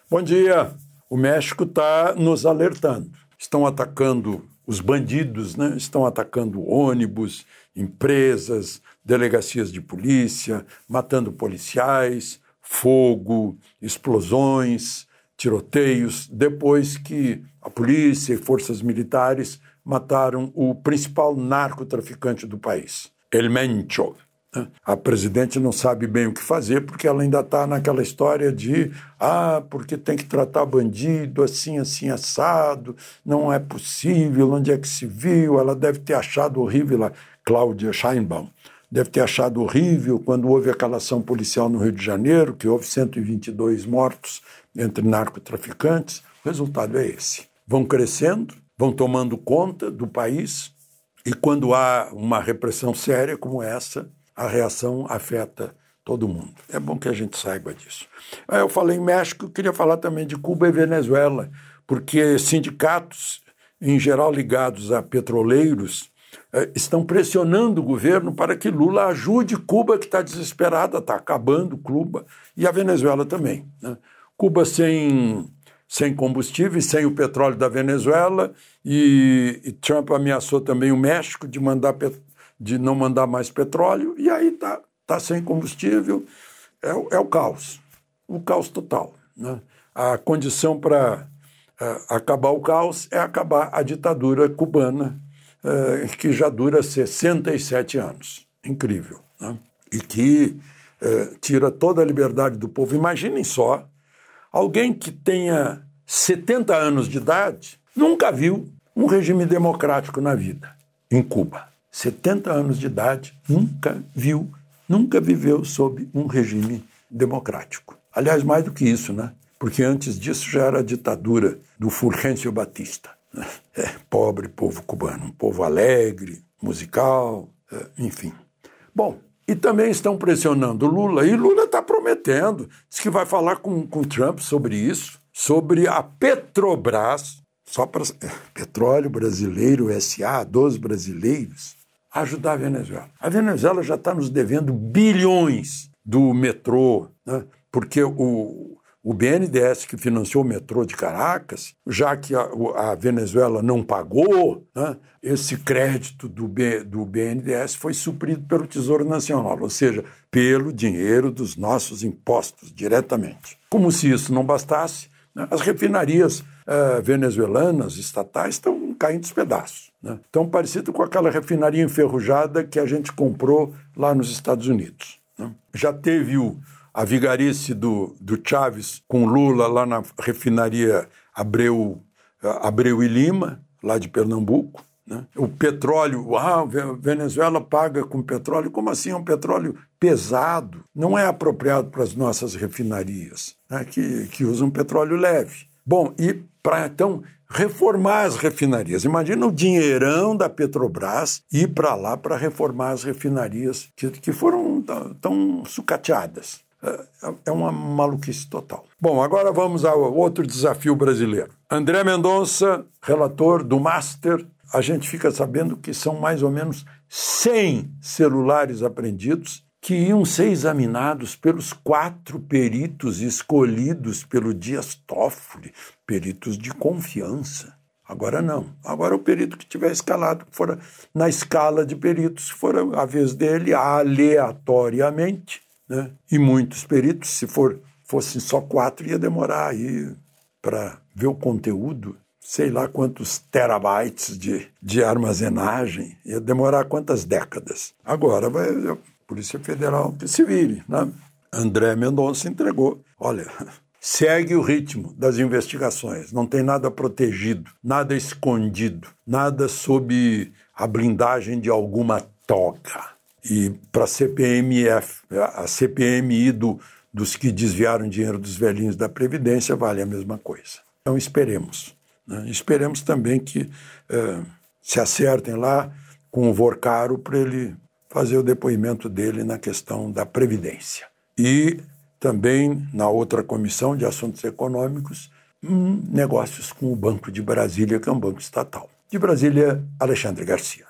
Bom dia. O México está nos alertando. Estão atacando os bandidos, né? Estão atacando ônibus, empresas, delegacias de polícia, matando policiais, fogo, explosões, tiroteios, depois que a polícia e forças militares mataram o principal narcotraficante do país, El Mencho. A presidente não sabe bem o que fazer porque ela ainda está naquela história de porque tem que tratar bandido assim, assim, assado, não é possível, onde é que se viu? Ela deve ter achado horrível, a Cláudia Sheinbaum, deve ter achado horrível quando houve aquela ação policial no Rio de Janeiro, que houve 122 mortos entre narcotraficantes. O resultado é esse. Vão crescendo, vão tomando conta do país e quando há uma repressão séria como essa, a reação afeta todo mundo. É bom que a gente saiba disso. Eu falei em México, queria falar também de Cuba e Venezuela, porque sindicatos, em geral ligados a petroleiros, estão pressionando o governo para que Lula ajude Cuba, que está desesperada, está acabando Cuba, e a Venezuela também, né? Cuba sem combustível, sem o petróleo da Venezuela, e Trump ameaçou também o México de não mandar mais petróleo, e aí tá sem combustível, é o caos total, né? A condição para acabar o caos é acabar a ditadura cubana, que já dura 67 anos, incrível, né? E que tira toda a liberdade do povo. Imaginem só, alguém que tenha 70 anos de idade nunca viu um regime democrático na vida, em Cuba. 70 anos de idade, nunca viveu sob um regime democrático. Aliás, mais do que isso, né? Porque antes disso já era a ditadura do Fulgêncio Batista. Pobre povo cubano, um povo alegre, musical, enfim. Bom, e também estão pressionando Lula, e Lula está prometendo, diz que vai falar com Trump sobre isso, sobre a Petrobras, só para Petróleo Brasileiro S.A., dos brasileiros, ajudar a Venezuela. A Venezuela já está nos devendo bilhões do metrô, né? Porque o BNDES, que financiou o metrô de Caracas, já que a Venezuela não pagou, né, esse crédito do BNDES foi suprido pelo Tesouro Nacional, ou seja, pelo dinheiro dos nossos impostos, diretamente. Como se isso não bastasse, né, as refinarias venezuelanas, estatais, estão caindo aos pedaços, né? Tão parecido com aquela refinaria enferrujada que a gente comprou lá nos Estados Unidos, né? Já teve a vigarice do Chávez com Lula lá na refinaria Abreu e Lima, lá de Pernambuco, né? O petróleo, Venezuela paga com petróleo, como assim? É um petróleo pesado, não é apropriado para as nossas refinarias, né? que usam petróleo leve. Bom, e para então reformar as refinarias. Imagina o dinheirão da Petrobras ir para lá para reformar as refinarias que foram tão sucateadas. É uma maluquice total. Bom, agora vamos ao outro desafio brasileiro. André Mendonça, relator do Master, a gente fica sabendo que são mais ou menos 100 celulares apreendidos que iam ser examinados pelos 4 peritos escolhidos pelo Dias Toffoli, peritos de confiança. Agora não. Agora o perito que tiver escalado, que for na escala de peritos, se for a vez dele, aleatoriamente, né? E muitos peritos, se fossem só 4, ia demorar aí para ver o conteúdo, sei lá quantos terabytes de armazenagem, ia demorar quantas décadas. Agora vai a Polícia Federal que se vire, né? André Mendonça entregou. Olha, segue o ritmo das investigações, não tem nada protegido, nada escondido, nada sob a blindagem de alguma toga. E para a CPMF, a CPMI dos que desviaram dinheiro dos velhinhos da Previdência, vale a mesma coisa. Então esperemos, né? Esperemos também que se acertem lá com o Vorcaro para ele fazer o depoimento dele na questão da Previdência. E também na outra comissão de assuntos econômicos, negócios com o Banco de Brasília, que é um banco estatal. De Brasília, Alexandre Garcia.